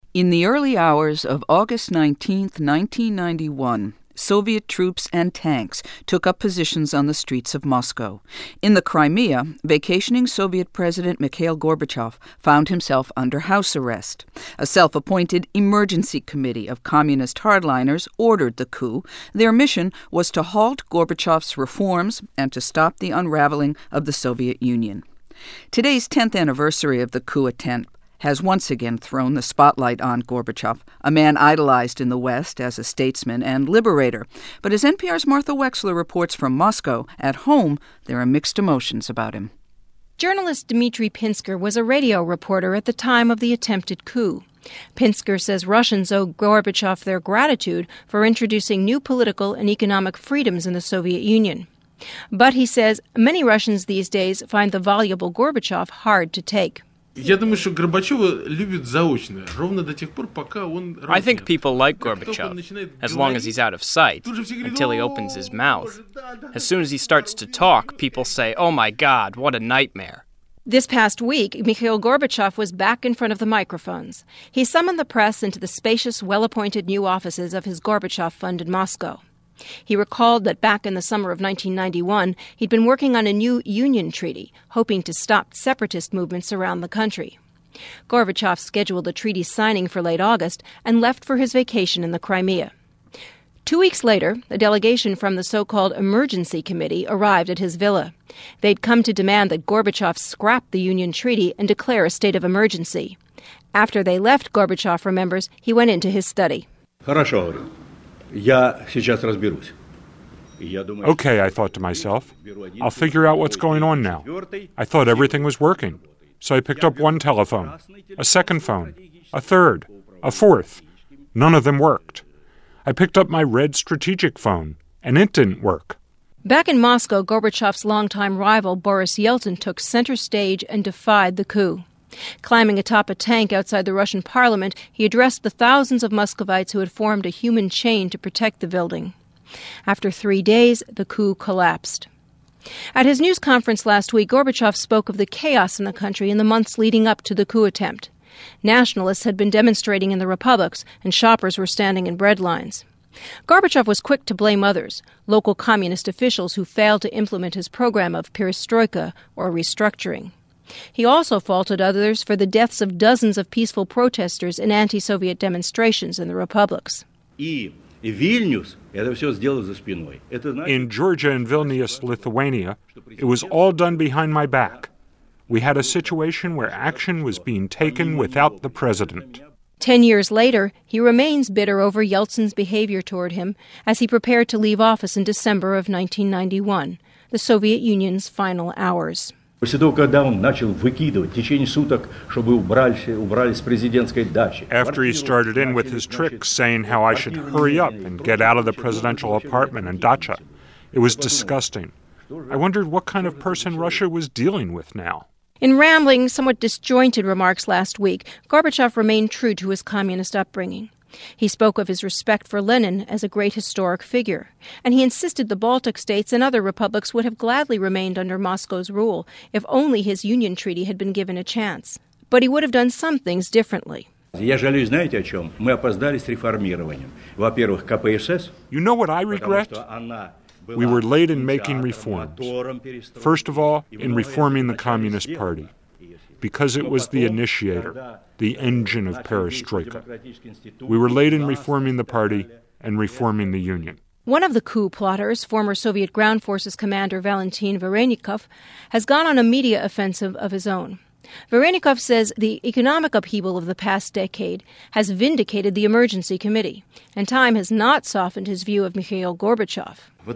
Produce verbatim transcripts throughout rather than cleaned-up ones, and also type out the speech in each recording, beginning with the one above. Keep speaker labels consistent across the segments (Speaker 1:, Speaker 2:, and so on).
Speaker 1: In the early hours of August nineteenth, nineteen ninety-one, Soviet troops and tanks took up positions on the streets of Moscow. In the Crimea, vacationing Soviet President Mikhail Gorbachev found himself under house arrest. A self-appointed emergency committee of communist hardliners ordered the coup. Their mission was to halt Gorbachev's reforms and to stop the unraveling of the Soviet Union. Today's tenth anniversary of the coup attempt has once again thrown the spotlight on Gorbachev, a man idolized in the West as a statesman and liberator. But as N P R's Martha Wexler reports from Moscow, at home, there are mixed emotions about him.
Speaker 2: Journalist Dmitry Pinsker was a radio reporter at the time of the attempted coup. Pinsker says Russians owe Gorbachev their gratitude for introducing new political and economic freedoms in the Soviet Union. But he says many Russians these days find the voluble Gorbachev hard to take.
Speaker 3: I think people like Gorbachev, as long as he's out of sight, until he opens his mouth. As soon as he starts to talk, people say, "Oh my God, what a nightmare."
Speaker 2: This past week, Mikhail Gorbachev was back in front of the microphones. He summoned the press into the spacious, well-appointed new offices of his Gorbachev Fund in Moscow. He recalled that back in the summer of nineteen ninety-one, he'd been working on a new union treaty, hoping to stop separatist movements around the country. Gorbachev scheduled the treaty signing for late August and left for his vacation in the Crimea. Two weeks later, a delegation from the so-called Emergency Committee arrived at his villa. They'd come to demand that Gorbachev scrap the union treaty and declare a state of emergency. After they left, Gorbachev remembers, he went into his study.
Speaker 4: Okay, I thought to myself, I'll figure out what's going on now. I thought everything was working. So I picked up one telephone, a second phone, a third, a fourth. None of them worked. I picked up my red strategic phone, and it didn't work.
Speaker 2: Back in Moscow, Gorbachev's longtime rival, Boris Yeltsin, took center stage and defied the coup. Climbing atop a tank outside the Russian parliament, he addressed the thousands of Muscovites who had formed a human chain to protect the building. After three days, the coup collapsed. At his news conference last week, Gorbachev spoke of the chaos in the country in the months leading up to the coup attempt. Nationalists had been demonstrating in the republics, and shoppers were standing in bread lines. Gorbachev was quick to blame others, local communist officials who failed to implement his program of perestroika, or restructuring. He also faulted others for the deaths of dozens of peaceful protesters in anti-Soviet demonstrations in the republics.
Speaker 4: In Georgia and Vilnius, Lithuania, it was all done behind my back. We had a situation where action was being taken without the president.
Speaker 2: Ten years later, he remains bitter over Yeltsin's behavior toward him as he prepared to leave office in December of nineteen ninety-one, the Soviet Union's final hours.
Speaker 4: After he started in with his tricks saying how I should hurry up and get out of the presidential apartment and dacha, it was disgusting. I wondered what kind of person Russia was dealing with now.
Speaker 2: In rambling, somewhat disjointed remarks last week, Gorbachev remained true to his communist upbringing. He spoke of his respect for Lenin as a great historic figure, and he insisted the Baltic states and other republics would have gladly remained under Moscow's rule if only his Union Treaty had been given a chance. But he would have done some things differently.
Speaker 4: You know what I regret? We were late in making reforms. First of all, in reforming the Communist Party, because it was the initiator, the engine of perestroika. We were late in reforming the party and reforming the union.
Speaker 2: One of the coup plotters, former Soviet Ground Forces commander Valentin Varenikov, has gone on a media offensive of his own. Varenikov says the economic upheaval of the past decade has vindicated the Emergency Committee, and time has not softened his view of Mikhail Gorbachev.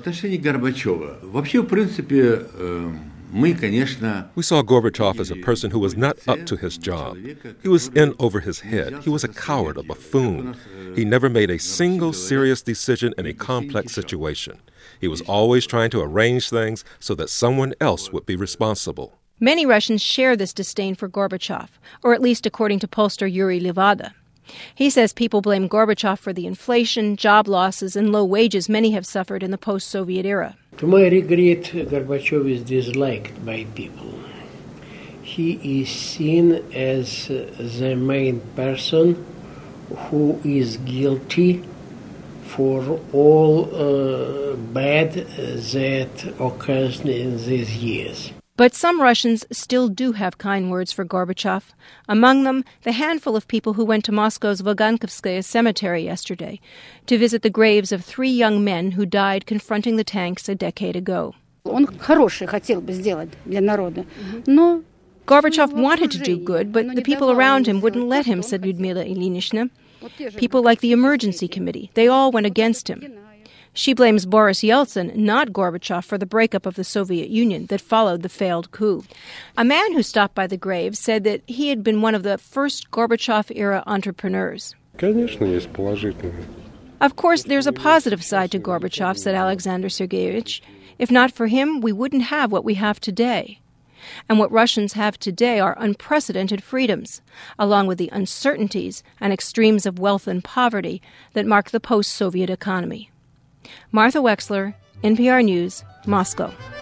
Speaker 5: We saw Gorbachev as a person who was not up to his job. He was in over his head. He was a coward, a buffoon. He never made a single serious decision in a complex situation. He was always trying to arrange things so that someone else would be responsible.
Speaker 2: Many Russians share this disdain for Gorbachev, or at least according to pollster Yuri Levada. He says people blame Gorbachev for the inflation, job losses, and low wages many have suffered in the post-Soviet era.
Speaker 6: To my regret, Gorbachev is disliked by people. He is seen as the main person who is guilty for all uh, bad that occurs in these years.
Speaker 2: But some Russians still do have kind words for Gorbachev, among them the handful of people who went to Moscow's Vagankovskaya cemetery yesterday to visit the graves of three young men who died confronting the tanks a decade ago. Gorbachev wanted to do good, but the people around him wouldn't let him, said Lyudmila Ilyinishna. People like the Emergency Committee, they all went against him. She blames Boris Yeltsin, not Gorbachev, for the breakup of the Soviet Union that followed the failed coup. A man who stopped by the grave said that he had been one of the first Gorbachev-era entrepreneurs. Of course, there's a positive side to Gorbachev, said Alexander Sergeyevich. If not for him, we wouldn't have what we have today. And what Russians have today are unprecedented freedoms, along with the uncertainties and extremes of wealth and poverty that mark the post-Soviet economy. Martha Wexler, N P R News, Moscow.